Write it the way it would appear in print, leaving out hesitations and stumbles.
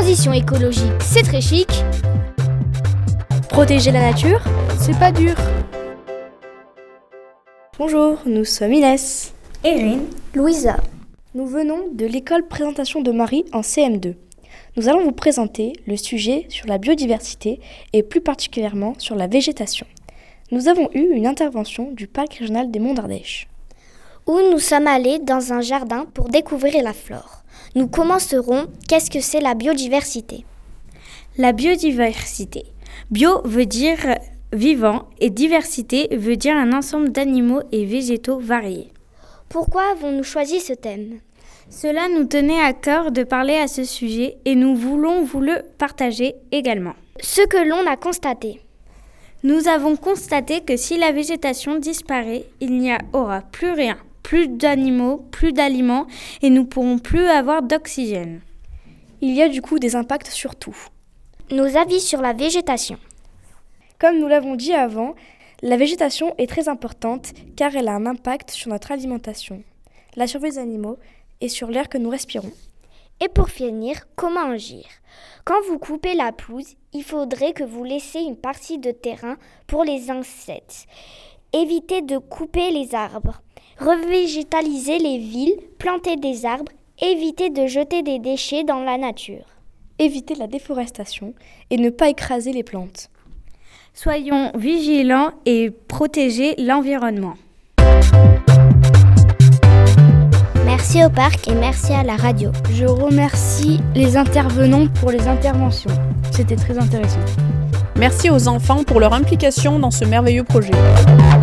transition écologique, c'est très chic. Protéger la nature, c'est pas dur. Bonjour, nous sommes Inès, Erin, Louisa. Nous venons de l'école Présentation de Marie en CM2. Nous allons vous présenter le sujet sur la biodiversité et plus particulièrement sur la végétation. Nous avons eu une intervention du parc régional des Monts d'Ardèche, Où nous sommes allés dans un jardin pour découvrir la flore. Nous commencerons qu'est-ce que c'est la biodiversité. La biodiversité. Bio veut dire vivant et diversité veut dire un ensemble d'animaux et végétaux variés. Pourquoi avons-nous choisi ce thème ? Cela nous tenait à cœur de parler à ce sujet et nous voulons vous le partager également. Ce que l'on a constaté. Nous avons constaté que si la végétation disparaît, il n'y aura plus rien, plus d'animaux, plus d'aliments et nous ne pourrons plus avoir d'oxygène. Il y a du coup des impacts sur tout. Nos avis sur la végétation. Comme nous l'avons dit avant, la végétation est très importante car elle a un impact sur notre alimentation, la survie des animaux et sur l'air que nous respirons. Et pour finir, comment agir ? Quand vous coupez la pelouse, il faudrait que vous laissiez une partie de terrain pour les insectes. Évitez de couper les arbres. Revégétaliser les villes, planter des arbres, évitez de jeter des déchets dans la nature. Éviter la déforestation et ne pas écraser les plantes. Soyons vigilants et protégez l'environnement. Merci au parc et merci à la radio. Je remercie les intervenants pour les interventions. C'était très intéressant. Merci aux enfants pour leur implication dans ce merveilleux projet.